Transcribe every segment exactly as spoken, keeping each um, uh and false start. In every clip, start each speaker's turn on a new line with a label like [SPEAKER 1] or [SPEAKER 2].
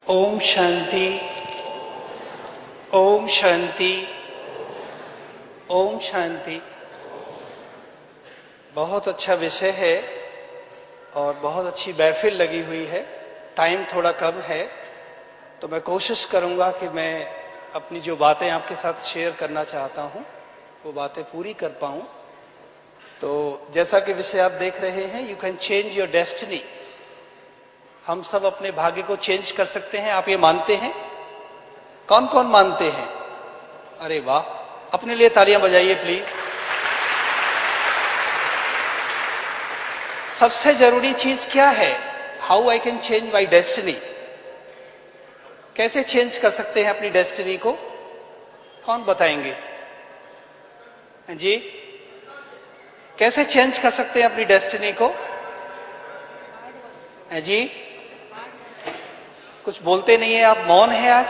[SPEAKER 1] ओम शांति। ओम शांति। ओम शांति। बहुत अच्छा विषय है और बहुत अच्छी महफिल लगी हुई है। टाइम थोड़ा कम है तो मैं कोशिश करूंगा कि मैं अपनी जो बातें आपके साथ शेयर करना चाहता हूं वो बातें पूरी कर पाऊं। तो जैसा कि विषय आप देख रहे हैं, you can change your destiny. हम सब अपने भाग्य को चेंज कर सकते हैं। आप ये मानते हैं? कौन कौन मानते हैं? अरे वाह, अपने लिए तालियां बजाइए प्लीज। सबसे जरूरी चीज क्या है? How I can change my destiny. कैसे चेंज कर सकते हैं अपनी डेस्टिनी को? कौन बताएंगे जी? कैसे चेंज कर सकते हैं अपनी डेस्टिनी को जी? कुछ बोलते नहीं है, आप मौन हैं आज।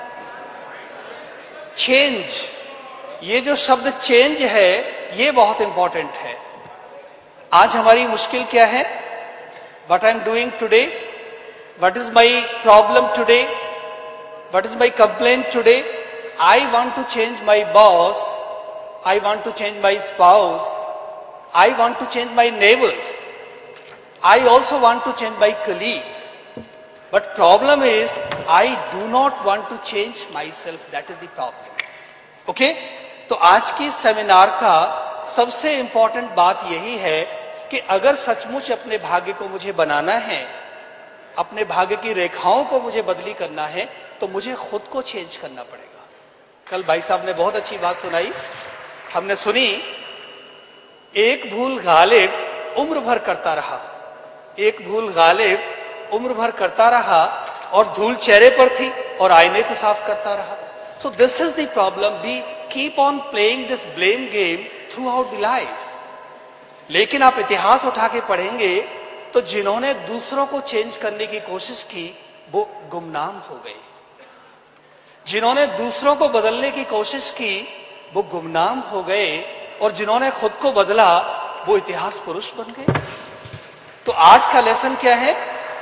[SPEAKER 1] चेंज, ये जो शब्द चेंज है ये बहुत इंपॉर्टेंट है। आज हमारी मुश्किल क्या है? What I am doing today, what is my problem today, what is my complaint today. I want to change my boss, I want to change my spouse, I want to change my neighbours, I also want to change my colleagues, but problem is I do not want to change myself. That is the problem. Okay? तो आज की seminar का सबसे important बात यही है कि अगर सचमुच अपने भाग्य को मुझे बनाना है, अपने भाग्य की रेखाओं को मुझे बदली करना है, तो मुझे खुद को चेंज करना पड़ेगा। कल भाई साहब ने बहुत अच्छी बात सुनाई। हमने सुनी, एक भूल गालिब उम्र भर करता रहा, एक भूल गालिब उम्र भर करता रहा और धूल चेहरे पर थी और आईने को साफ करता रहा। So this is the problem. We keep on playing this blame game throughout the life. लेकिन आप इतिहास उठा के पढ़ेंगे तो जिन्होंने दूसरों को चेंज करने की कोशिश की वो गुमनाम हो गए। जिन्होंने दूसरों को बदलने की कोशिश की वो गुमनाम हो गए, और जिन्होंने खुद को बदला वो इतिहास पुरुष बन गए। तो आज का लेसन क्या है?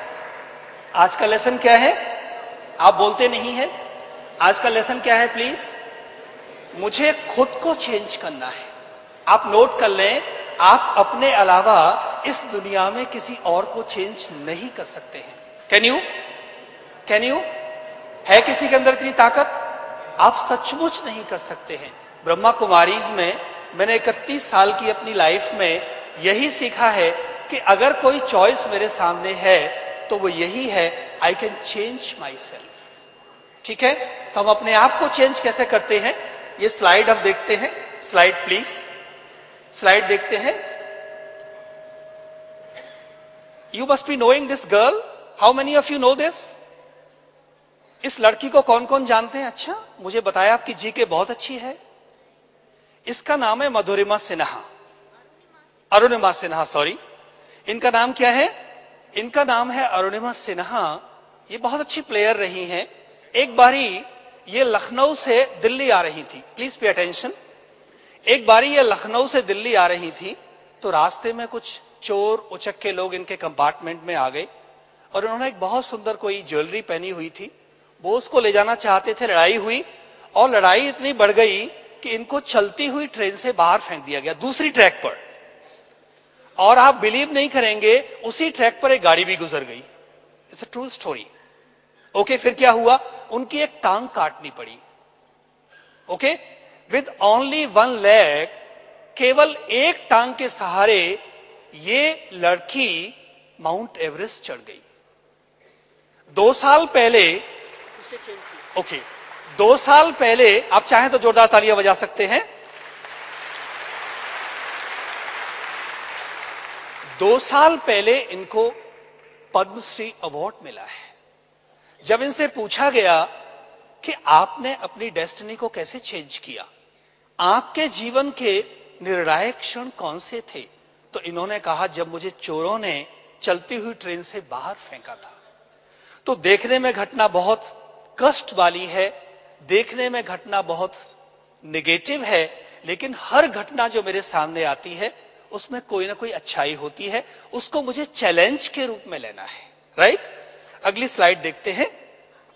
[SPEAKER 1] आज का लेसन क्या है? आप बोलते नहीं है। आज का लेसन क्या है प्लीज? मुझे खुद को चेंज करना है। आप नोट कर लें, आप अपने अलावा इस दुनिया में किसी और को चेंज नहीं कर सकते हैं। Can you? Can you? है किसी के अंदर इतनी ताकत? आप सचमुच नहीं कर सकते हैं। ब्रह्मा कुमारीज में मैंने इकतीस साल की अपनी लाइफ में यही सीखा है कि अगर कोई चॉइस मेरे सामने है तो वो यही है, I can change myself. ठीक है? तो हम अपने आप को चेंज कैसे करते हैं ये स्लाइड अब देखते हैं। स्लाइड प्लीज, स्लाइड देखते हैं। You must be knowing this girl. How many of you know this? इस लड़की को कौन कौन जानते हैं? अच्छा, मुझे बताया आपकी जी के बहुत अच्छी है। इसका नाम है मधुरिमा सिन्हा, अरुणिमा सिन्हा, सॉरी। इनका नाम क्या है? इनका नाम है अरुणिमा सिन्हा। ये बहुत अच्छी प्लेयर रही हैं। एक बारी ये लखनऊ से दिल्ली आ रही थी। Please pay attention. एक बारी ये लखनऊ से दिल्ली आ रही थी तो रास्ते में कुछ चोर उचक्के लोग इनके कंपार्टमेंट में आ गए और उन्होंने एक बहुत सुंदर कोई ज्वेलरी पहनी हुई थी, वो उसको ले जाना चाहते थे। लड़ाई हुई और लड़ाई इतनी बढ़ गई कि इनको चलती हुई ट्रेन से बाहर फेंक दिया गया, दूसरी ट्रैक पर। और आप बिलीव नहीं करेंगे, उसी ट्रैक पर एक गाड़ी भी गुजर गई। It's a true story. Okay, फिर क्या हुआ? उनकी एक टांग काटनी पड़ी। Okay, with only one leg, केवल एक टांग के सहारे ये लड़की माउंट एवरेस्ट चढ़ गई। दो साल पहले, ओके, दो साल पहले, आप चाहें तो जोरदार तालियां बजा सकते हैं। दो साल पहले इनको पद्मश्री अवार्ड मिला है। जब इनसे पूछा गया कि आपने अपनी डेस्टिनी को कैसे चेंज किया, आपके जीवन के निर्णायक क्षण कौन से थे, तो इन्होंने कहा जब मुझे चोरों ने चलती हुई ट्रेन से बाहर फेंका था। तो देखने में घटना बहुत कष्ट वाली है, देखने में घटना बहुत नेगेटिव है, लेकिन हर घटना जो मेरे सामने आती है उसमें कोई ना कोई अच्छाई होती है। उसको मुझे चैलेंज के रूप में लेना है। राइट? अगली स्लाइड देखते हैं।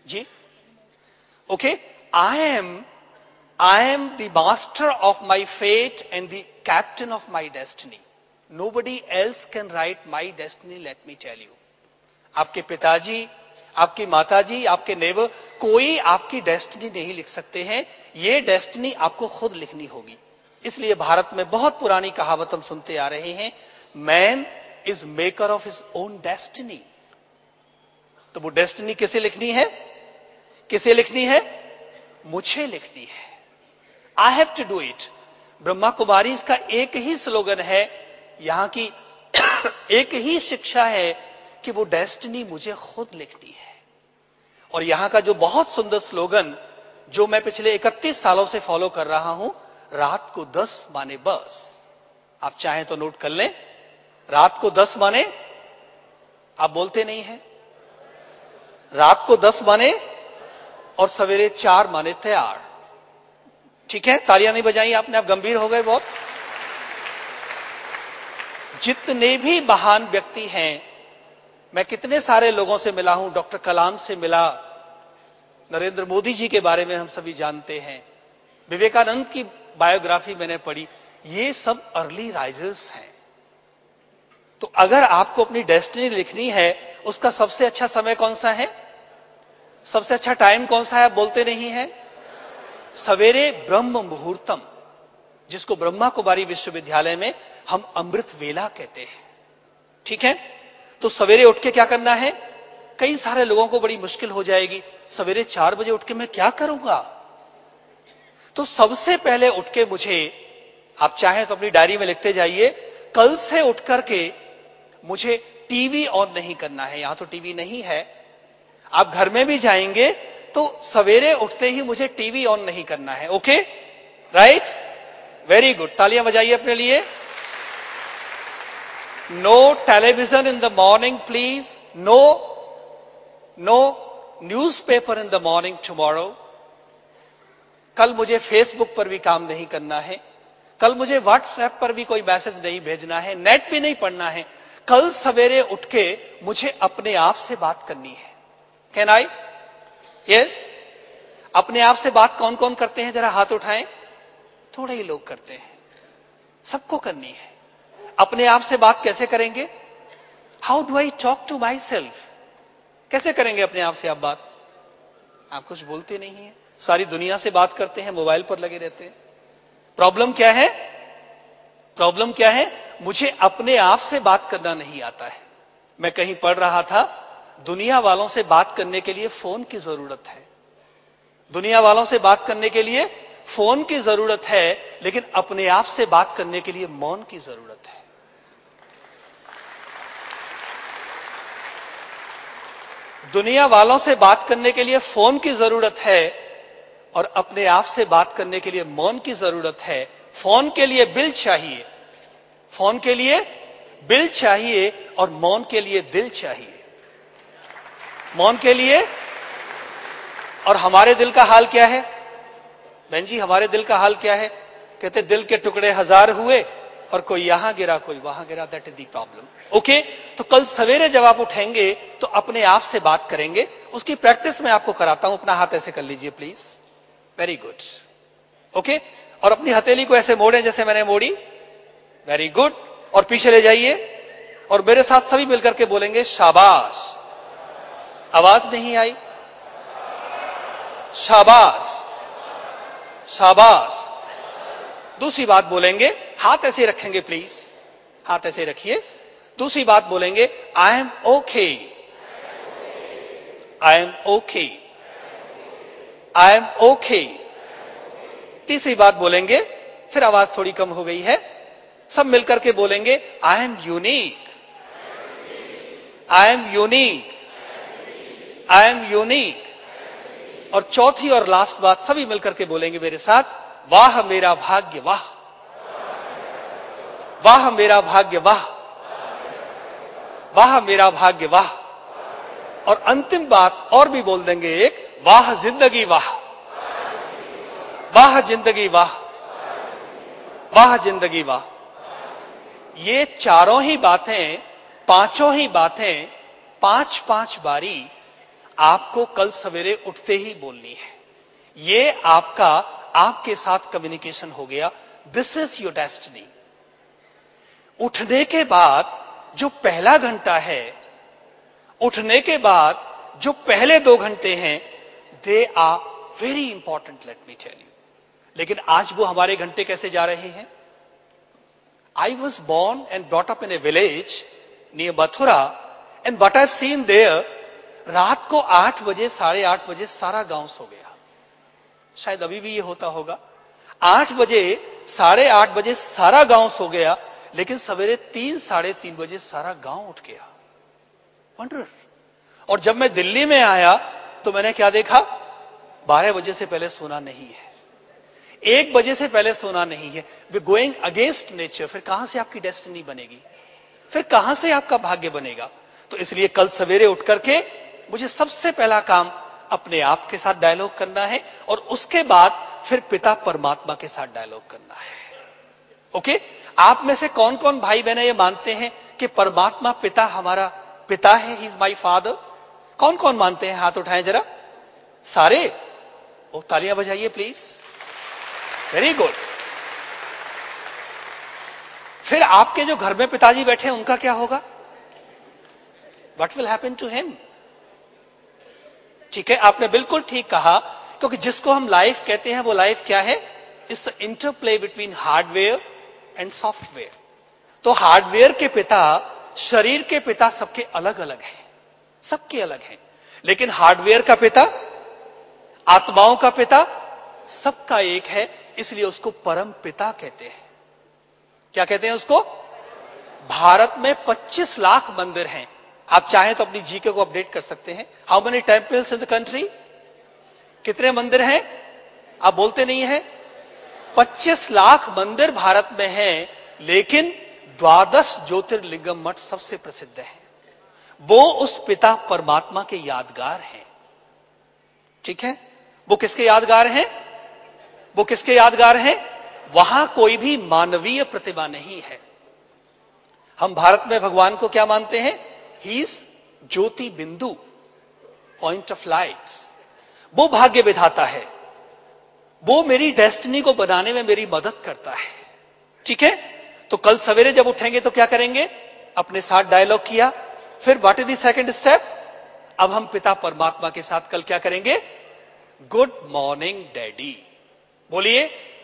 [SPEAKER 1] जी okay, I am I am the master of my fate and the captain of my destiny. Nobody else can write my destiny, let me tell you. आपके पिताजी, आपकी माताजी, आपके नेबर, कोई आपकी डेस्टिनी नहीं लिख सकते हैं. ये डेस्टिनी आपको खुद लिखनी होगी. इसलिए भारत में बहुत पुरानी कहावत हम सुनते आ रहे हैं, man is maker of his own destiny. तो वो डेस्टिनी किसे लिखनी है? किसे लिखनी है? मुझे लिखनी है. I have to do it. Brahma Kumari इसका एक ही स्लोगन है, यहां की एक ही शिक्षा है कि वो डेस्टिनी मुझे खुद लिखनी है. और यहां का जो बहुत सुंदर स्लोगन, जो मैं पिछले इकतीस सालों से फॉलो कर रहा हूं, रात को दस माने बस. आप चाहें तो नोट कर लें. रात को दस माने, आप बोलते नहीं हैं, रात को दस माने और सवेरे चार माने तैयार. ठीक है, तालियां नहीं बजाई आपने, आप गंभीर हो गए बहुत. जितने भी महान व्यक्ति हैं, मैं कितने सारे लोगों से मिला हूं, डॉक्टर कलाम से मिला, नरेंद्र मोदी जी के बारे में हम सभी जानते हैं, विवेकानंद की बायोग्राफी मैंने पढ़ी, ये सब अर्ली राइजर्स हैं. तो अगर आपको अपनी डेस्टिनी लिखनी है, उसका सबसे अच्छा समय कौन सा है? सबसे अच्छा टाइम कौन सा है? आप बोलते नहीं है. सवेरे ब्रह्म मुहूर्तम, जिसको ब्रह्मा कुमारी विश्वविद्यालय में हम अमृत वेला कहते हैं. ठीक है, तो सवेरे उठ के क्या करना है? कई सारे लोगों को बड़ी मुश्किल हो जाएगी, सवेरे चार बजे उठ के मैं क्या करूंगा? तो सबसे पहले उठ के मुझे, आप चाहें तो अपनी डायरी में लिखते जाइए, कल से उठ करके मुझे टीवी ऑन नहीं करना है. यहां तो टीवी नहीं है, आप घर में भी जाएंगे तो सवेरे उठते ही मुझे टीवी ऑन नहीं करना है. ओके, राइट, वेरी गुड, तालियां बजाइए अपने लिए. No television in the morning please. No no newspaper in the morning tomorrow. कल मुझे फेसबुक पर भी काम नहीं करना है, कल मुझे व्हाट्सएप पर भी कोई मैसेज नहीं भेजना है, नेट भी नहीं पढ़ना है. कल सवेरे उठ के मुझे अपने आप से बात करनी है. Can I? यस. अपने आप से बात कौन कौन करते हैं? जरा हाथ उठाएं. थोड़े ही लोग करते हैं, सबको करनी है. अपने आप से बात कैसे करेंगे? How do I talk to myself? कैसे करेंगे अपने आप से आप बात? आप कुछ बोलते नहीं है, सारी दुनिया से बात करते हैं, मोबाइल पर लगे रहते हैं. प्रॉब्लम क्या है? प्रॉब्लम क्या है? मुझे अपने आप से बात करना नहीं आता है. मैं कहीं पढ़ रहा था, दुनिया वालों से बात करने के लिए फोन की जरूरत है. दुनिया वालों से बात करने के लिए फोन की जरूरत है, लेकिन अपने आप से बात करने के लिए मौन की जरूरत है. दुनिया वालों से बात करने के लिए फोन की जरूरत है और अपने आप से बात करने के लिए मौन की जरूरत है. फोन के लिए बिल चाहिए, फोन के लिए बिल चाहिए और मौन के लिए दिल चाहिए. मौन के लिए. और हमारे दिल का हाल क्या है? बहन जी, हमारे दिल का हाल क्या है? कहते दिल के टुकड़े हजार हुए और कोई यहां गिरा, कोई वहां गिरा. That is the problem. Okay, तो कल सवेरे जब आप उठेंगे तो अपने आप से बात करेंगे. उसकी प्रैक्टिस मैं आपको कराता हूं. अपना हाथ ऐसे कर लीजिए प्लीज. Very good. ओके, और अपनी हथेली को ऐसे मोड़ें जैसे मैंने मोड़ी. Very good. और पीछे ले जाइए और मेरे साथ सभी मिलकर के बोलेंगे शाबाश. आवाज नहीं आई. शाबाश, शाबाश. दूसरी बात बोलेंगे, हाथ ऐसे रखेंगे प्लीज, हाथ ऐसे रखिए. दूसरी बात बोलेंगे, I am okay, I am okay, I am okay. तीसरी बात बोलेंगे, फिर आवाज थोड़ी कम हो गई है, सब मिलकर के बोलेंगे, I am unique, I am unique, I am unique. और चौथी और लास्ट बात सभी मिलकर के बोलेंगे मेरे साथ, वाह मेरा भाग्य वाह, वाह मेरा भाग्य वाह, वाह मेरा भाग्य वाह. और अंतिम बात और भी बोल देंगे एक, वाह जिंदगी वाह, वाह जिंदगी वाह, वाह जिंदगी वाह. ये चारों ही बातें, पांचों ही बातें, पांच पांच बारी आपको कल सवेरे उठते ही बोलनी है। ये आपका आपके साथ कम्युनिकेशन हो गया। This is your destiny. उठने के बाद जो पहला घंटा है, उठने के बाद जो पहले दो घंटे हैं, they are very important, let me tell you. लेकिन आज वो हमारे घंटे कैसे जा रहे हैं? I was born and brought up in a village near Mathura, and what I seen there, रात को आठ बजे साढ़े आठ बजे सारा गांव सो गया। शायद अभी भी ये होता होगा। आठ बजे साढ़े आठ बजे सारा गांव सो गया, लेकिन सवेरे तीन साढ़े तीन बजे सारा गांव उठ गया। वंडर। और जब मैं दिल्ली में आया तो मैंने क्या देखा? बारह बजे से पहले सोना नहीं है, एक बजे से पहले सोना नहीं है। We going against nature. फिर कहां से आपकी डेस्टिनी बनेगी? फिर कहां से आपका भाग्य बनेगा? तो इसलिए कल सवेरे उठ करके मुझे सबसे पहला काम अपने आप के साथ डायलॉग करना है, और उसके बाद फिर पिता परमात्मा के साथ डायलॉग करना है। ओके? आप में से कौन कौन भाई बहन ये मानते हैं कि परमात्मा पिता हमारा पिता है? He is my father. कौन कौन मानते हैं? हाथ उठाएं जरा। सारे? ओ, तालियां बजाइए प्लीज। Very good. फिर आपके जो घर में पिताजी बैठे हैं उनका क्या होगा? What will happen to him? ठीक है, आपने बिल्कुल ठीक कहा, क्योंकि जिसको हम लाइफ कहते हैं वो लाइफ क्या है? It's interplay between hardware and software. तो हार्डवेयर के पिता, शरीर के पिता सबके अलग अलग हैं, सबके अलग हैं, लेकिन हार्डवेयर का पिता, आत्माओं का पिता सबका एक है। इसलिए उसको परम पिता कहते हैं। क्या कहते हैं उसको? भारत में पच्चीस लाख मंदिर हैं। आप चाहें तो अपनी जीके को अपडेट कर सकते हैं। How many temples in the country? कितने मंदिर हैं? आप बोलते नहीं हैं। पच्चीस लाख मंदिर भारत में हैं, लेकिन द्वादश ज्योतिर्लिंगम मठ सबसे प्रसिद्ध है। वो उस पिता परमात्मा के यादगार हैं। ठीक है? वो किसके यादगार हैं? वो किसके यादगार हैं? वहां कोई भी मानवीय प्रतिभा नहीं है। हम भारत में भगवान को क्या मानते हैं? ही इज ज्योति बिंदु, पॉइंट ऑफ लाइट। वो भाग्य विधाता है, वो मेरी डेस्टिनी को बनाने में मेरी मदद करता है। ठीक है? तो कल सवेरे जब उठेंगे तो क्या करेंगे? अपने साथ डायलॉग किया। फिर what is the second step? अब हम पिता परमात्मा के साथ कल क्या करेंगे? Good morning daddy. बोलिए,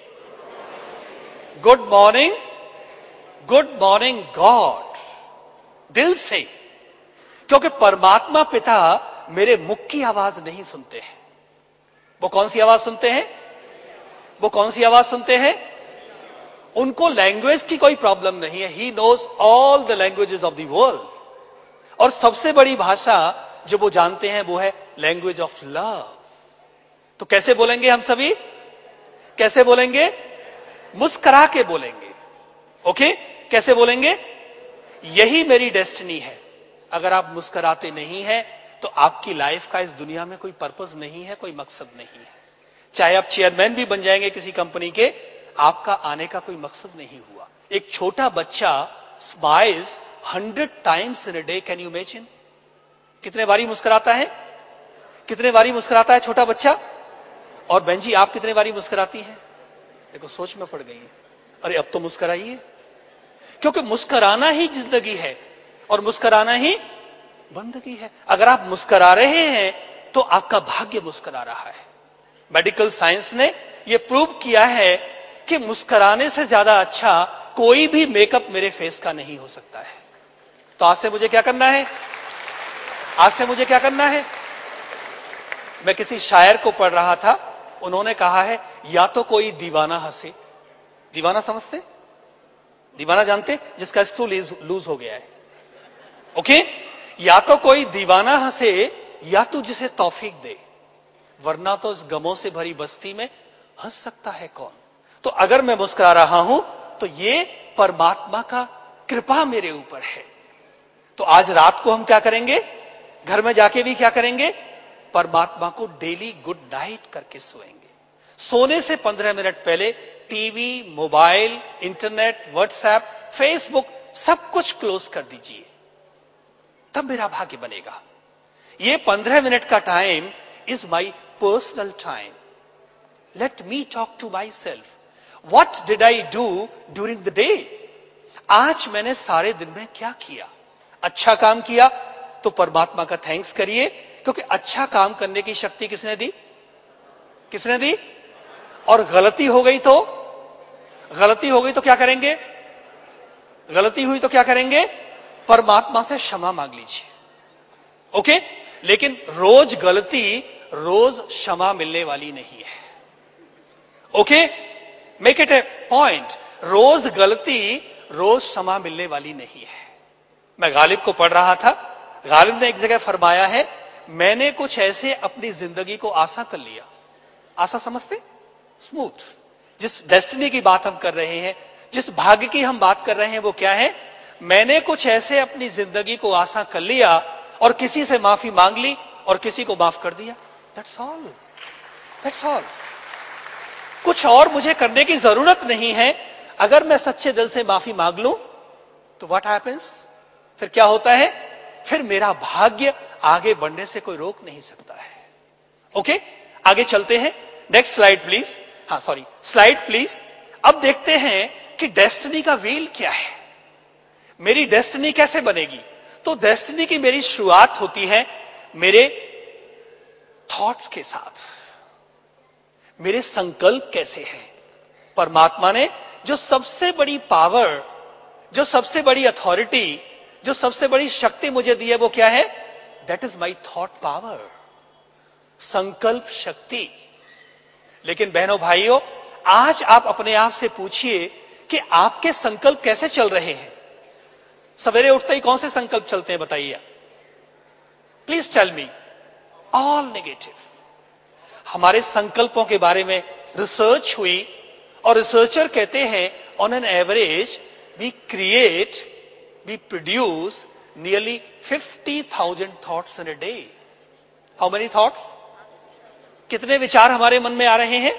[SPEAKER 1] good morning, good morning God, दिल से। क्योंकि परमात्मा पिता मेरे मुख की आवाज नहीं सुनते हैं। वो कौन सी आवाज सुनते हैं? वो कौन सी आवाज सुनते हैं? उनको लैंग्वेज की कोई प्रॉब्लम नहीं है। He knows all the languages of the world. और सबसे बड़ी भाषा जो वो जानते हैं वो है लैंग्वेज ऑफ लव। तो कैसे बोलेंगे हम सभी? कैसे बोलेंगे? मुस्कुरा के बोलेंगे। ओके? कैसे बोलेंगे? यही मेरी डेस्टिनी है। अगर आप मुस्कुराते नहीं हैं तो आपकी लाइफ का इस दुनिया में कोई पर्पस नहीं है, कोई मकसद नहीं है। चाहे आप चेयरमैन भी बन जाएंगे किसी कंपनी के, आपका आने का कोई मकसद नहीं हुआ। एक छोटा बच्चा smiles hundred times in a day. Can you imagine? कितने बारी मुस्कुराता है? कितने बारी मुस्कुराता है छोटा बच्चा? और बहन जी, आप कितने बारी मुस्कुराती हैं? देखो, सोच में पड़ गई है। अरे अब तो मुस्कुराइए, क्योंकि मुस्कुराना ही जिंदगी है और मुस्कुराना ही बंदगी है। अगर आप मुस्कुरा रहे हैं तो आपका भाग्य मुस्कुरा रहा है। मेडिकल साइंस ने यह प्रूव किया है कि मुस्कुराने से ज्यादा अच्छा कोई भी मेकअप मेरे फेस का नहीं हो सकता है। तो आज से मुझे क्या करना है? आज से मुझे क्या करना है? मैं किसी शायर को पढ़ रहा था, उन्होंने कहा है, या तो कोई दीवाना हंसे। दीवाना समझते? दीवाना जानते? जिसका स्क्रू लूज हो गया है। ओके? या तो कोई दीवाना हंसे, या तो जिसे तौफीक दे, वरना तो इस गमों से भरी बस्ती में हंस सकता है कौन? तो अगर मैं मुस्कुरा रहा हूं तो ये परमात्मा का कृपा मेरे ऊपर है। तो आज रात को हम क्या करेंगे? घर में जाके भी क्या करेंगे? परमात्मा को डेली गुड नाइट करके सोएंगे। सोने से पंद्रह मिनट पहले TV, mobile, internet, WhatsApp, Facebook सब कुछ क्लोज कर दीजिए, तब मेरा भाग्य बनेगा। ये पंद्रह मिनट का time is my personal time. Let me talk to myself. What did I do during the day? आज मैंने सारे दिन में क्या किया? अच्छा काम किया तो परमात्मा का थैंक्स करिए, क्योंकि अच्छा काम करने की शक्ति किसने दी? किसने दी? और गलती हो गई तो गलती हो गई तो क्या करेंगे? गलती हुई तो क्या करेंगे? परमात्मा से क्षमा मांग लीजिए. ओके? लेकिन रोज गलती रोज क्षमा मिलने वाली नहीं है. Okay? Make it a point. रोज गलती रोज क्षमा मिलने वाली नहीं है. मैं गालिब को पढ़ रहा था. गालिब ने एक जगह फरमाया है, मैंने कुछ ऐसे अपनी जिंदगी को आसा कर लिया. आसा समझते? स्मूथ. जिस डेस्टिनी की बात हम कर रहे हैं, जिस भाग्य की हम बात कर रहे हैं, वो क्या है? मैंने कुछ ऐसे अपनी जिंदगी को आसा कर लिया और किसी से माफी मांग ली और किसी को माफ कर दिया. That's all. That's all. कुछ और मुझे करने की जरूरत नहीं है. अगर मैं सच्चे दिल से माफी मांग लूं तो व्हाट हैपेंस? फिर क्या होता है? फिर मेरा भाग्य आगे बढ़ने से कोई रोक नहीं सकता है. ओके? आगे चलते हैं. Next slide please. हाँ सॉरी, स्लाइड प्लीज. अब देखते हैं कि डेस्टिनी का व्हील क्या है. मेरी डेस्टिनी कैसे बनेगी? तो डेस्टिनी की मेरी शुरुआत होती है मेरे थॉट्स के साथ. मेरे संकल्प कैसे हैं? परमात्मा ने जो सबसे बड़ी पावर, जो सबसे बड़ी अथॉरिटी, जो सबसे बड़ी शक्ति मुझे दी है, वो क्या है? That is my thought power. संकल्प शक्ति. लेकिन बहनों भाइयों, आज आप अपने आप से पूछिए कि आपके संकल्प कैसे चल रहे हैं. सवेरे उठते ही कौन से संकल्प चलते हैं बताइए? Please tell me. All negative. हमारे संकल्पों के बारे में रिसर्च हुई और रिसर्चर कहते हैं on an average we create, we produce nearly fifty thousand thoughts in a day. How many thoughts? कितने विचार हमारे मन में आ रहे हैं?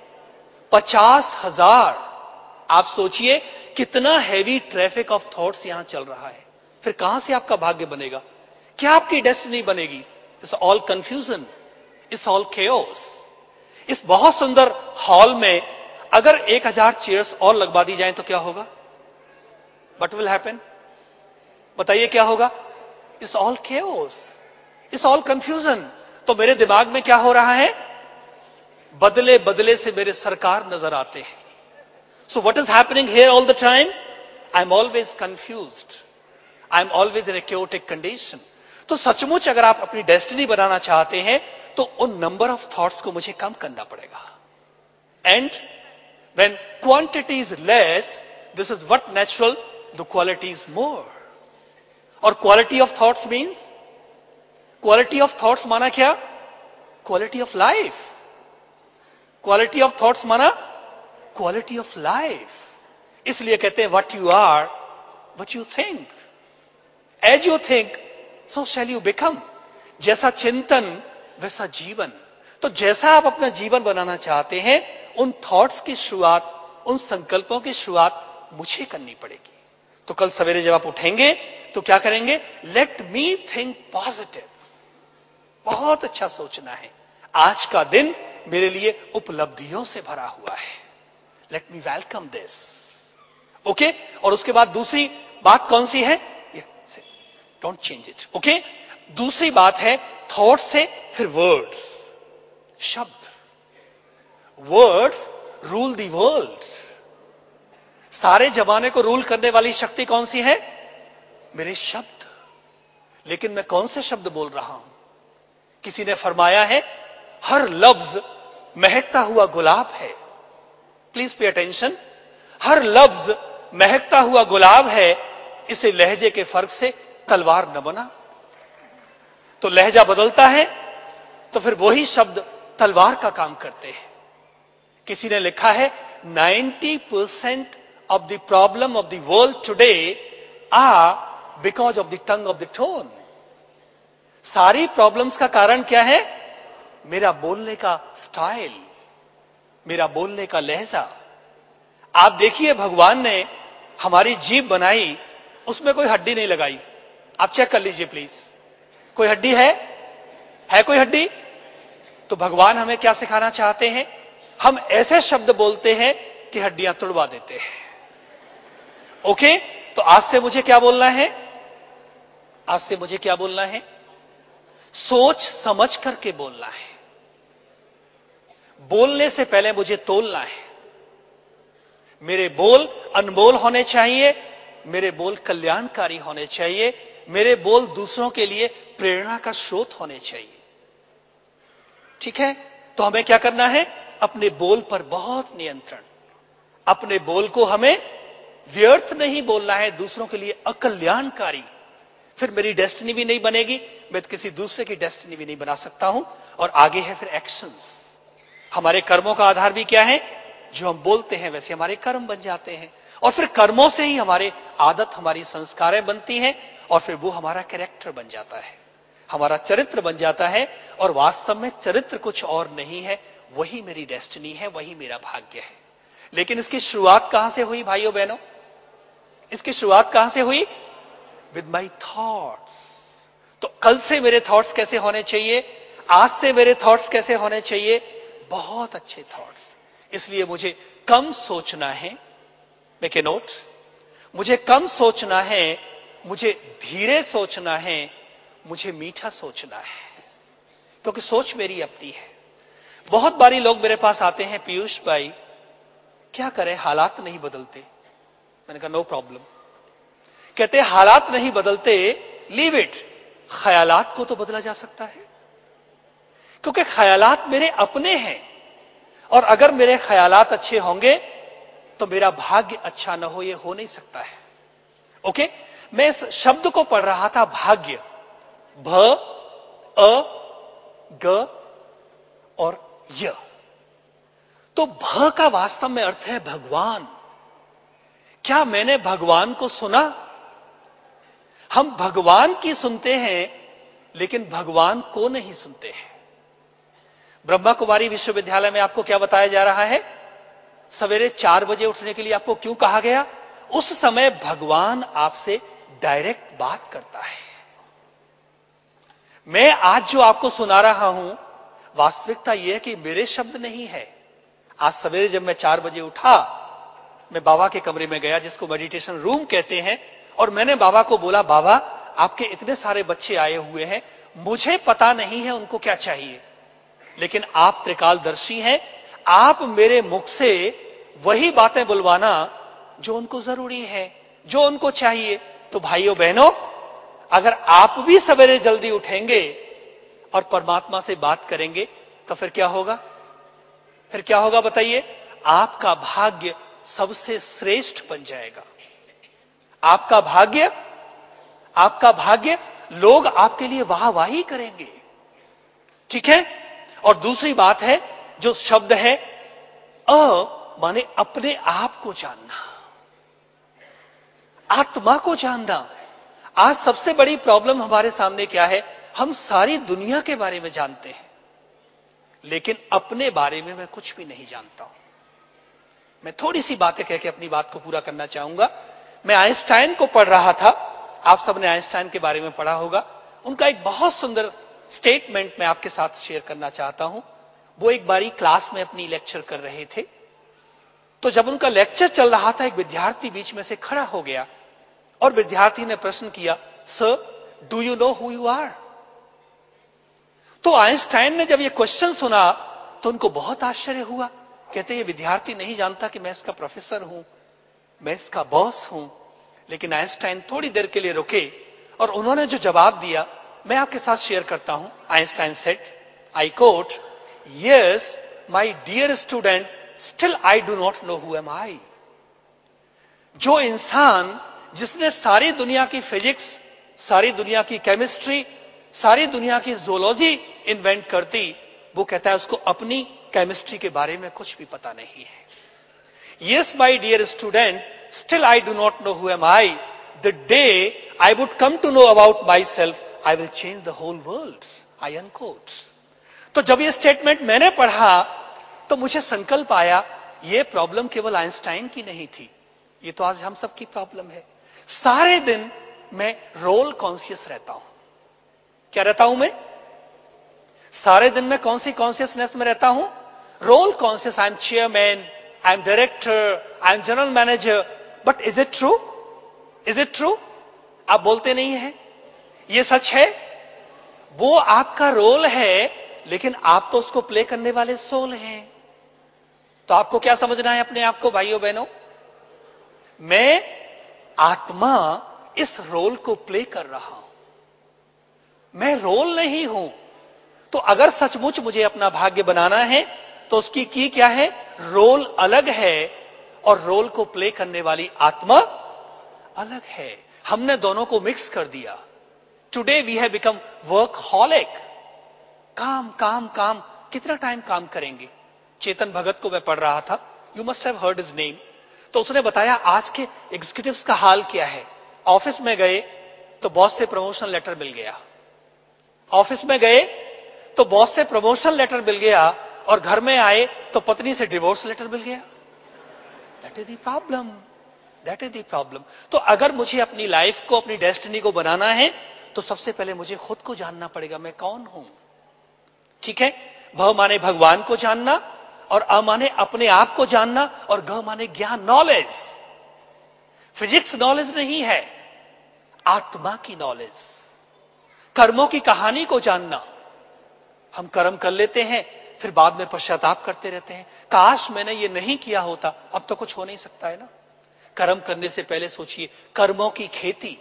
[SPEAKER 1] पचास हजार. आप सोचिए कितना हैवी ट्रैफिक ऑफ थॉट्स यहां चल रहा है. फिर कहां से आपका भाग्य बनेगा? क्या आपकी डेस्टिनी बनेगी? It's all confusion. It's all chaos. इस बहुत सुंदर हॉल में अगर एक हजार चेयर्स और लगवा दी जाए तो क्या होगा? What will happen? बताइए क्या होगा? It's all chaos. It's all confusion. तो मेरे दिमाग में क्या हो रहा है? बदले बदले से मेरे सरकार नजर आते हैं. So what is happening here all the time? I am always confused. I am always in a chaotic condition. तो सचमुच अगर आप अपनी डेस्टिनी बनाना चाहते हैं तो उन नंबर ऑफ थॉट्स को मुझे कम करना पड़ेगा. And when quantity is less, this is what natural, the quality is more. और quality of thoughts means, quality of thoughts माना क्या? Quality of life. Quality of thoughts माना क्वालिटी ऑफ लाइफ. इसलिए कहते हैं what you are, what you think. As you think so shall you become. जैसा चिंतन वैसा जीवन. तो जैसा आप अपना जीवन बनाना चाहते हैं, उन थॉट्स की शुरुआत, उन संकल्पों की शुरुआत मुझे करनी पड़ेगी. तो कल सवेरे जब आप उठेंगे तो क्या करेंगे? Let me think positive. बहुत अच्छा सोचना है. आज का दिन मेरे लिए उपलब्धियों से भरा हुआ है. Let me welcome this. Okay? और उसके बाद दूसरी बात कौन सी है? Don't change it. ओके? दूसरी बात है थॉट से फिर वर्ड्स. शब्द. Words rule the world. सारे जमाने को रूल करने वाली शक्ति कौन सी है? मेरे शब्द. लेकिन मैं कौन से शब्द बोल रहा हूं? किसी ने फरमाया है हर लफ्ज महकता हुआ गुलाब है. Please pay attention. हर लफ्ज महकता हुआ गुलाब है, इसे लहजे के फर्क से तलवार न बना. तो लहजा बदलता है तो फिर वही शब्द तलवार का काम करते हैं. किसी ने लिखा है ninety percent of the problem of the world today are because of the tongue of the tone. सारी प्रॉब्लम्स का कारण क्या है? मेरा बोलने का स्टाइल, मेरा बोलने का लहजा. आप देखिए भगवान ने हमारी जीभ बनाई, उसमें कोई हड्डी नहीं लगाई. आप चेक कर लीजिए प्लीज. कोई हड्डी है? है कोई हड्डी? तो भगवान हमें क्या सिखाना चाहते हैं? हम ऐसे शब्द बोलते हैं कि हड्डियां तोड़वा देते हैं। ओके, तो आज से मुझे क्या बोलना है? आज से मुझे क्या बोलना है? सोच समझ करके बोलना है। बोलने से पहले मुझे तोलना है। मेरे बोल अनमोल होने चाहिए, मेरे बोल कल्याणकारी होने चाहिए, मेरे बोल दूसरों के लिए प्रेरणा का स्रोत होने चाहिए। ठीक है, तो हमें क्या करना है? अपने बोल पर बहुत नियंत्रण। अपने बोल को हमें व्यर्थ नहीं बोलना है, दूसरों के लिए अकल्याणकारी। फिर मेरी डेस्टिनी भी नहीं बनेगी, मैं किसी दूसरे की डेस्टिनी भी नहीं बना सकता हूं। और आगे है फिर एक्शंस। हमारे कर्मों का आधार भी क्या है? जो हम बोलते हैं वैसे हमारे कर्म बन जाते हैं, और फिर कर्मों से ही हमारे आदत, हमारी संस्कारें बनती हैं, और फिर वो हमारा कैरेक्टर बन जाता है, हमारा चरित्र बन जाता है। और वास्तव में चरित्र कुछ और नहीं है, वही मेरी डेस्टिनी है, वही मेरा भाग्य है। लेकिन इसकी शुरुआत कहां से हुई भाइयों बहनों? इसकी शुरुआत कहां से हुई? With my thoughts. तो कल से मेरे थॉट्स कैसे होने चाहिए? आज से मेरे थॉट्स कैसे होने चाहिए? बहुत अच्छे थॉट्स। इसलिए मुझे कम सोचना है। मेक ए नोट, मुझे कम सोचना है, मुझे धीरे सोचना है, मुझे मीठा सोचना है, क्योंकि सोच मेरी अपनी है। बहुत बारी लोग मेरे पास आते हैं, पीयूष भाई क्या करें, हालात नहीं बदलते। मैंने कहा नो प्रॉब्लम। कहते हालात नहीं बदलते, लीव इट, ख्यालात को तो बदला जा सकता है, क्योंकि ख्यालात मेरे अपने हैं। और अगर मेरे ख्यालात अच्छे होंगे तो मेरा भाग्य अच्छा न हो, यह हो नहीं सकता है। ओके, मैं इस शब्द को पढ़ रहा था, भाग्य, भ अ ग और य। तो भ का वास्तव में अर्थ है भगवान। क्या मैंने भगवान को सुना? हम भगवान की सुनते हैं, लेकिन भगवान को नहीं सुनते हैं। ब्रह्मा कुमारी विश्वविद्यालय में आपको क्या बताया जा रहा है? सवेरे चार बजे उठने के लिए आपको क्यों कहा गया? उस समय भगवान आपसे डायरेक्ट बात करता है। मैं आज जो आपको सुना रहा हूं, वास्तविकता यह है कि मेरे शब्द नहीं है। आज सवेरे जब मैं चार बजे उठा, मैं बाबा के कमरे में गया, जिसको मेडिटेशन रूम कहते हैं, और मैंने बाबा को बोला, बाबा आपके इतने सारे बच्चे आए हुए हैं, मुझे पता नहीं है उनको क्या चाहिए, लेकिन आप त्रिकालदर्शी हैं, आप मेरे मुख से वही बातें बुलवाना जो उनको जरूरी है, जो उनको चाहिए। तो भाइयों बहनों, अगर आप भी सवेरे जल्दी उठेंगे और परमात्मा से बात करेंगे, तो फिर क्या होगा? फिर क्या होगा बताइए? आपका भाग्य सबसे श्रेष्ठ बन जाएगा। आपका भाग्य, आपका भाग्य, लोग आपके लिए वाहवाही करेंगे। ठीक है? और दूसरी बात है, जो शब्द है अ, माने अपने आप को जानना, आत्मा को जानना। आज सबसे बड़ी प्रॉब्लम हमारे सामने क्या है? हम सारी दुनिया के बारे में जानते हैं, लेकिन अपने बारे में मैं कुछ भी नहीं जानता हूं। मैं थोड़ी सी बातें कह के अपनी बात को पूरा करना चाहूंगा। मैं आइंस्टाइन को पढ़ रहा था, आप सबने आइंस्टाइन के बारे में पढ़ा होगा। उनका एक बहुत सुंदर स्टेटमेंट मैं आपके साथ शेयर करना चाहता हूं। वो एक बारी क्लास में अपनी लेक्चर कर रहे थे, तो जब उनका लेक्चर चल रहा था, एक विद्यार्थी बीच में से खड़ा हो गया और विद्यार्थी ने प्रश्न किया, sir do you know who you are? तो आइंस्टाइन ने जब ये क्वेश्चन सुना तो उनको बहुत आश्चर्य हुआ। कहते ये विद्यार्थी नहीं जानता कि मैं इसका प्रोफेसर हूं, मैं इसका बॉस हूं। लेकिन आइंस्टाइन थोड़ी देर के लिए रुके और उन्होंने जो जवाब दिया, मैं आपके साथ शेयर करता हूं। Einstein said, I quote, yes my dear student, still I do not know who am I. जो इंसान जिसने सारी दुनिया की फिजिक्स, सारी दुनिया की केमिस्ट्री, सारी दुनिया की जूलॉजी इन्वेंट करती, वो कहता है उसको अपनी केमिस्ट्री के बारे में कुछ भी पता नहीं है। Yes, my dear student, still I do not know who am I. The day I would come to know about myself, I will change the whole world. I unquote. तो जब ये स्टेटमेंट मैंने पढ़ा तो मुझे संकल्प आया, ये प्रॉब्लम केवल आइंस्टाइन की नहीं थी, ये तो आज हम सबकी प्रॉब्लम है। सारे दिन मैं रोल कॉन्शियस रहता हूं। क्या रहता हूं मैं? सारे दिन में कौन सी कॉन्शियसनेस में रहता हूं? Role conscious. I am chairman, I am director, I am general manager. But is it true? Is it true? आप बोलते नहीं है। ये सच है? वो आपका रोल है, लेकिन आप तो उसको प्ले करने वाले सोल हैं। तो आपको क्या समझना है अपने आप को भाइयों बहनों? मैं आत्मा इस रोल को प्ले कर रहा हूं, मैं रोल नहीं हूं। तो अगर सचमुच मुझे अपना भाग्य बनाना है तो उसकी की क्या है? रोल अलग है और रोल को प्ले करने वाली आत्मा अलग है। हमने दोनों को मिक्स कर दिया। Today we have become workaholic. काम काम काम, कितना टाइम काम करेंगे? चेतन भगत को मैं पढ़ रहा था, you must have heard his name. तो उसने बताया आज के एग्जीक्यूटिव्स का हाल क्या है। ऑफिस में गए तो बॉस से प्रमोशन लेटर मिल गया, ऑफिस में गए तो बॉस से प्रमोशन लेटर मिल गया, और घर में आए तो पत्नी से डिवोर्स लेटर मिल गया। That is the problem, that is the problem. तो अगर मुझे अपनी लाइफ को, अपनी डेस्टिनी को बनाना है तो सबसे पहले मुझे खुद को जानना पड़ेगा, मैं कौन हूं। ठीक है? भ माने भगवान को जानना, और अ माने अपने आप को जानना, और ग माने ज्ञान, नॉलेज। फिजिक्स नॉलेज नहीं है, आत्मा की नॉलेज। कर्मों की कहानी को जानना। हम कर्म कर लेते हैं, फिर बाद में पश्चाताप करते रहते हैं, काश मैंने ये नहीं किया होता। अब तो कुछ हो नहीं सकता है ना। कर्म करने से पहले सोचिए, कर्मों की खेती।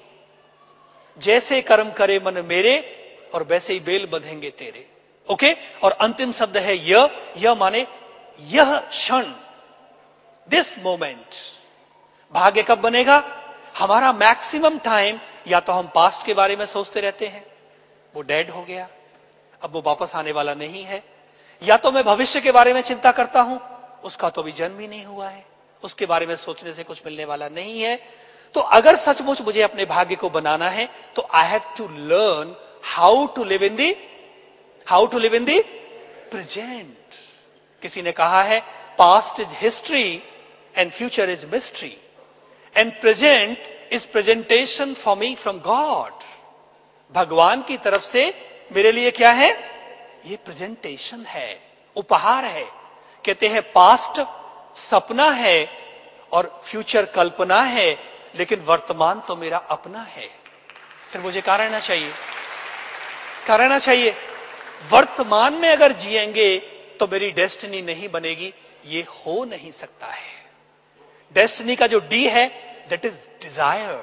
[SPEAKER 1] जैसे कर्म करे मन मेरे, और वैसे ही बेल बंधेंगे तेरे। ओके? और अंतिम शब्द है य। य माने यह क्षण, दिस मोमेंट। भाग्य कब बनेगा? हमारा मैक्सिमम टाइम या तो हम पास्ट के बारे में सोचते रहते हैं, वो डेड हो गया, अब वो वापस आने वाला नहीं है, या तो मैं भविष्य के बारे में चिंता करता हूं, उसका तो अभी जन्म ही नहीं हुआ है, उसके बारे में सोचने से कुछ मिलने वाला नहीं है। तो अगर सचमुच मुझे अपने भाग्य को बनाना है तो I have to learn how to live in the how to live in the present. किसी ने कहा है, past is history and future is mystery, and present is presentation for me from God. भगवान की तरफ से मेरे लिए क्या है? ये प्रेजेंटेशन है, उपहार है। कहते हैं पास्ट सपना है और फ्यूचर कल्पना है, लेकिन वर्तमान तो मेरा अपना है। फिर मुझे क्या रहना चाहिए? क्या रहना चाहिए? वर्तमान में अगर जिएंगे तो मेरी डेस्टिनी नहीं बनेगी, ये हो नहीं सकता है। डेस्टिनी का जो डी है, दैट इज डिजायर।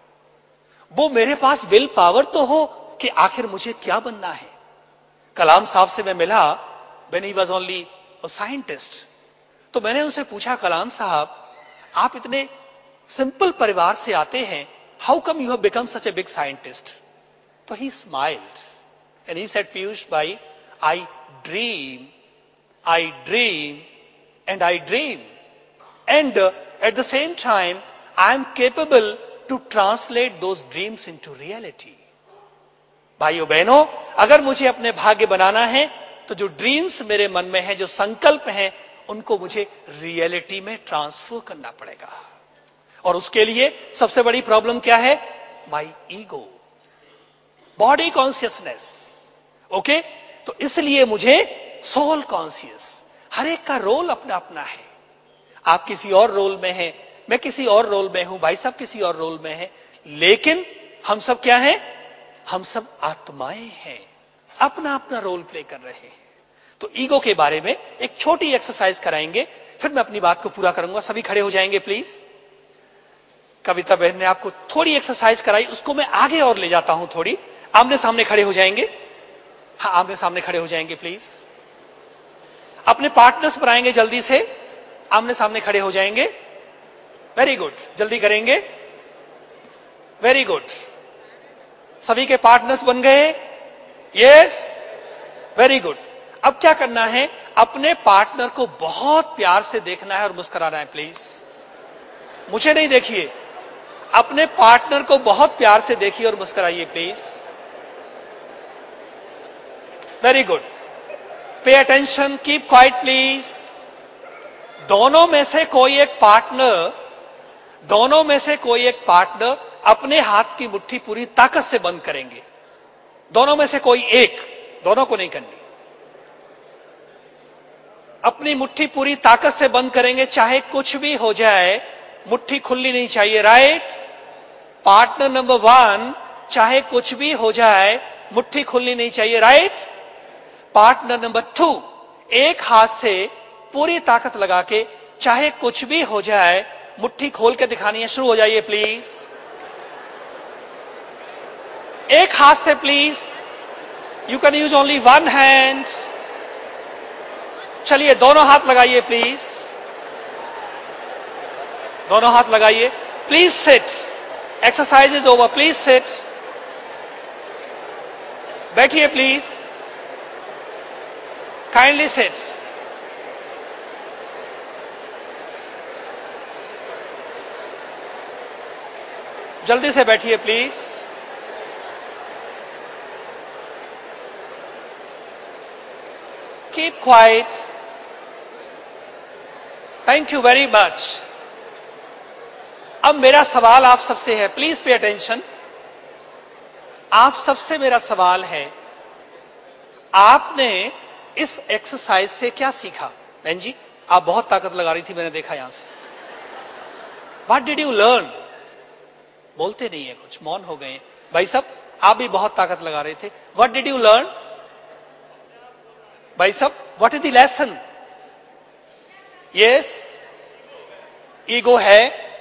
[SPEAKER 1] वो मेरे पास विल पावर तो हो कि आखिर मुझे क्या बनना है। कलाम साहब से मैं मिला when he was only a scientist. तो मैंने उनसे पूछा, कलाम साहब आप इतने सिंपल परिवार से आते हैं, how come you have become such a big scientist? तो he smiled and he said, Piyush भाई, I dream, I dream and I dream, and at the same time I am capable to translate those dreams into reality. भाइयों बहनों, अगर मुझे अपने भाग्य बनाना है तो जो ड्रीम्स मेरे मन में है, जो संकल्प हैं, उनको मुझे रियलिटी में ट्रांसफर करना पड़ेगा। और उसके लिए सबसे बड़ी प्रॉब्लम क्या है? My ego, body consciousness. Okay? तो इसलिए मुझे सोल कॉन्शियस। हर एक का रोल अपना अपना है। आप किसी और रोल में हैं, मैं किसी और रोल में हूं, भाई साहब किसी और रोल में हैं, लेकिन हम सब क्या हैं? हम सब आत्माएं हैं, अपना अपना रोल प्ले कर रहे हैं। तो ईगो के बारे में एक छोटी एक्सरसाइज कराएंगे, फिर मैं अपनी बात को पूरा करूंगा। सभी खड़े हो जाएंगे प्लीज। कविता बहन ने आपको थोड़ी एक्सरसाइज कराई, उसको मैं आगे और ले जाता हूं थोड़ी। आमने सामने खड़े हो जाएंगे। हाँ, आमने सामने खड़े हो जाएंगे प्लीज। अपने पार्टनर्स बनाएंगे जल्दी से, आमने सामने खड़े हो जाएंगे। वेरी गुड, जल्दी करेंगे। वेरी गुड, सभी के पार्टनर्स बन गए। Yes, very good. अब क्या करना है? अपने पार्टनर को बहुत प्यार से देखना है और मुस्कुराना है प्लीज। मुझे नहीं देखिए, अपने पार्टनर को बहुत प्यार से देखिए और मुस्कुराइए please. Very good, pay attention, keep quiet please. दोनों में से कोई एक पार्टनर दोनों में से कोई एक पार्टनर अपने हाथ की मुट्ठी पूरी ताकत से बंद करेंगे। दोनों में से कोई एक, दोनों को नहीं करनी। अपनी मुट्ठी पूरी ताकत से बंद करेंगे, चाहे कुछ भी हो जाए, मुट्ठी खुलनी नहीं चाहिए, राइट? पार्टनर नंबर वन, चाहे कुछ भी हो जाए, मुट्ठी खुलनी नहीं चाहिए, राइट? पार्टनर नंबर टू, एक हाथ से पूरी ताकत लगा के, चाहे कुछ भी हो जाए, मुट्ठी खोल के दिखानी है। शुरू हो जाइए प्लीज, एक हाथ से please, you can use only one hand. चलिए दोनों हाथ लगाइए प्लीज, दोनों हाथ लगाइए। Please sit, exercise is over, please sit, बैठिए प्लीज, काइंडली सिट। जल्दी से बैठिए please. Keep quiet. Thank you very much. अब मेरा सवाल आप सबसे है, प्लीज पे अटेंशन। आप सबसे मेरा सवाल है, आपने इस एक्सरसाइज से क्या सीखा? बहन जी, आप बहुत ताकत लगा रही थी, मैंने देखा यहां से। What did you learn? बोलते नहीं है, कुछ मौन हो गए। भाई साहब, आप भी बहुत ताकत लगा रहे थे। What did you learn? भाई साहब, what is the lesson? Yes, ego है।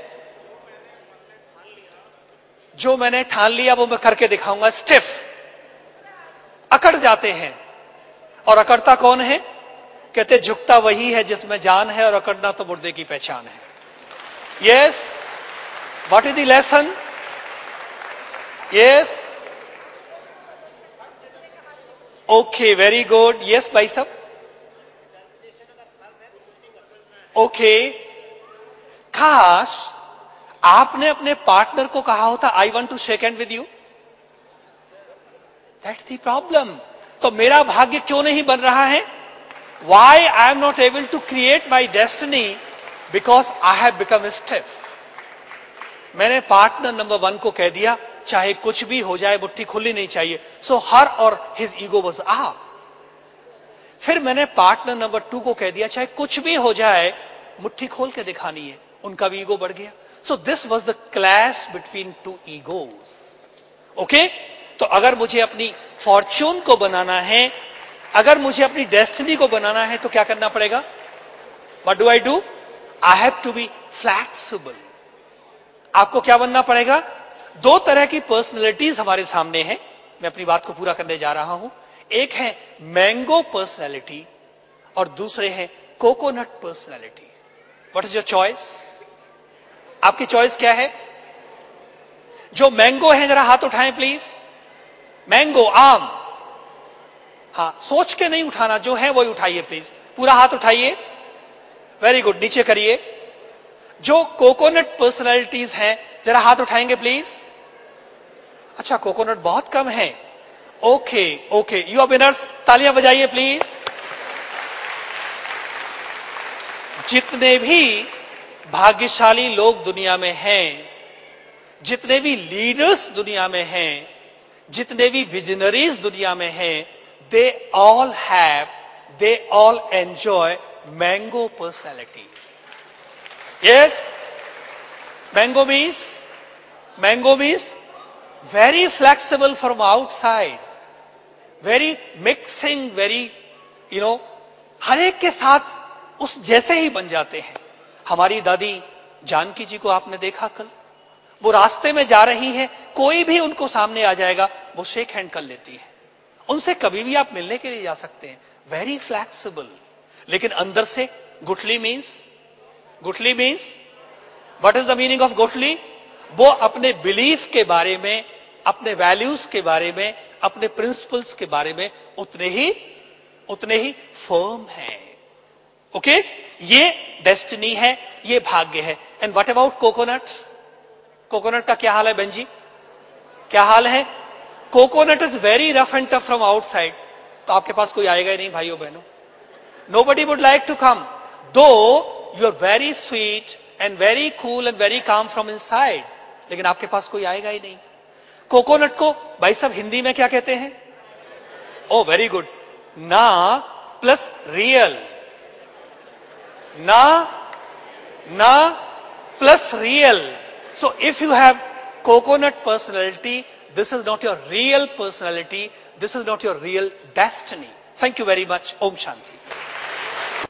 [SPEAKER 1] जो मैंने ठान लिया वो मैं करके दिखाऊंगा। स्टिफ, अकड़ जाते हैं। और अकड़ता कौन है? कहते झुकता वही है जिसमें जान है, और अकड़ना तो मुर्दे की पहचान है। Yes, what is the lesson? Yes, okay, very good. Yes भाई साहब, ओके। काश आपने अपने पार्टनर को कहा होता, I want to shake hand with you. That's the problem. तो मेरा भाग्य क्यों नहीं बन रहा है? Why I am not able to create my destiny? Because I have become stiff. मैंने पार्टनर नंबर वन को कह दिया, चाहे कुछ भी हो जाए, मुट्ठी खुलनी नहीं चाहिए। सो हर और हिज ईगो वाज अप। फिर मैंने पार्टनर नंबर टू को कह दिया, चाहे कुछ भी हो जाए, मुट्ठी खोल के दिखानी है। उनका भी ईगो बढ़ गया। So this was the clash between two egos. Okay, तो अगर मुझे अपनी फॉर्च्यून को बनाना है, अगर मुझे अपनी डेस्टिनी को बनाना है, तो क्या करना पड़ेगा? What do I do? I have to be flexible. आपको क्या बनना पड़ेगा? दो तरह की पर्सनैलिटीज हमारे सामने हैं। मैं अपनी बात को पूरा करने जा रहा हूं। एक है मैंगो पर्सनैलिटी और दूसरे हैं coconut personality. What is your choice? आपकी चॉइस क्या है? जो मैंगो है जरा हाथ उठाएं प्लीज। मैंगो, आम। हां, सोच के नहीं उठाना, जो है वही उठाइए प्लीज। पूरा हाथ उठाइए, वेरी गुड। नीचे करिए। जो कोकोनट पर्सनैलिटीज हैं, जरा हाथ उठाएंगे प्लीज। अच्छा, कोकोनट बहुत कम है। Okay okay, you are winners. तालियां बजाइए प्लीज। जितने भी भाग्यशाली लोग दुनिया में हैं, जितने भी लीडर्स दुनिया में हैं, जितने भी विजनरीज दुनिया में हैं, they all have, they all enjoy mango personality. Yes, mango means, mango means very flexible from outside, very mixing, very you know, हर एक के साथ उस जैसे ही बन जाते हैं। हमारी दादी जानकी जी को आपने देखा कल, वो रास्ते में जा रही हैं, कोई भी उनको सामने आ जाएगा, वो शेक हैंड कर लेती है। उनसे कभी भी आप मिलने के लिए जा सकते हैं, वेरी फ्लेक्सिबल। लेकिन अंदर से गुठली मीन्स, गुठली means what is the meaning of गुठली? वो अपने बिलीफ के बारे में, अपने वैल्यूज के बारे में, अपने प्रिंसिपल्स के बारे में उतने ही उतने ही फर्म है। ओके, ये डेस्टिनी है, ये भाग्य है। And what about coconut? Coconut का क्या हाल है बहन जी? क्या हाल है? Coconut is very rough and tough from outside. तो आपके पास कोई आएगा ही नहीं भाइयों बहनों। Nobody would like to come, though you are very sweet and very cool and very calm from inside, लेकिन आपके पास कोई आएगा ही नहीं। कोकोनट को भाई साहब हिंदी में क्या कहते हैं? ओ वेरी गुड, ना plus real. Na, na plus real. So if you have coconut personality, this is not your real personality. This is not your real destiny. Thank you very much. Om Shanti.